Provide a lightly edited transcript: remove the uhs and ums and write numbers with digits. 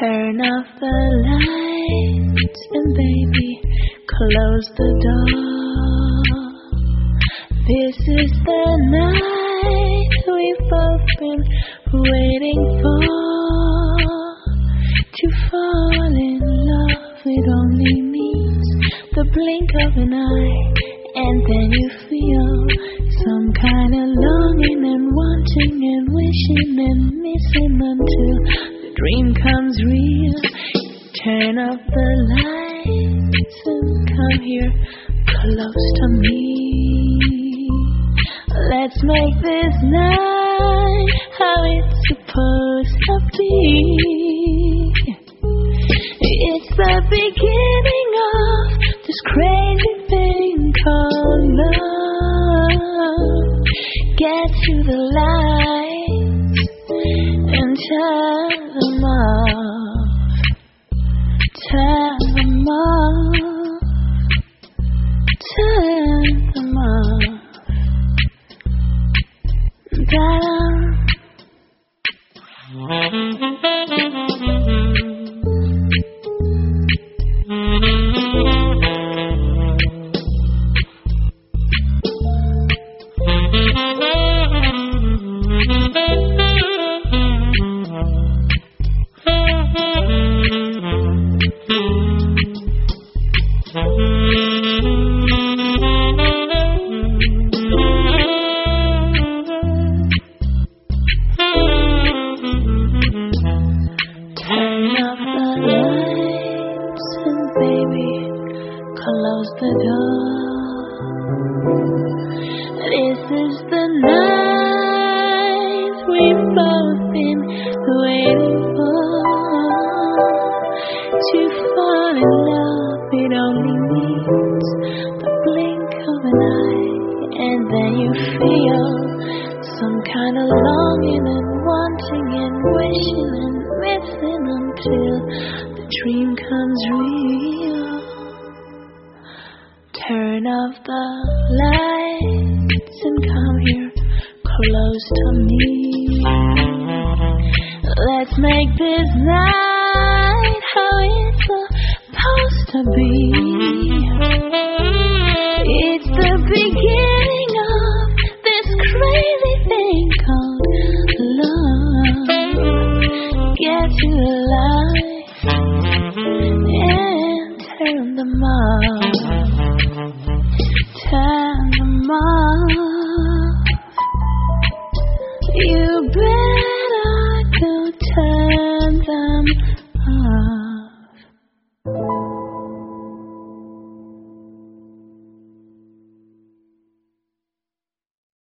Turn off the lights and baby, close the door. This is the night we've both been waiting for. To fall in love, it only needs the blink of an eye, and then you feel some kind of longing and wanting and wishing and missing until the dream comes real. Turn off the lights and come here close to me. Let's make this night how it's supposed to be. It's the beginning of this crazy thing called love. Get to the lights and turn them off. Turn them off. Turn them off. Da-da. Close the door. This is the night we've both been waiting for. To fall in love, it only needs the blink of an eye, and then you feel some kind of longing and wanting and wishing and missing until the dream comes real. Turn off the lights and come here close to me. Let's make this night how it's supposed to be. It's the beginning of this crazy thing called love. Get to the light and turn them off. Turn them off. You better go turn them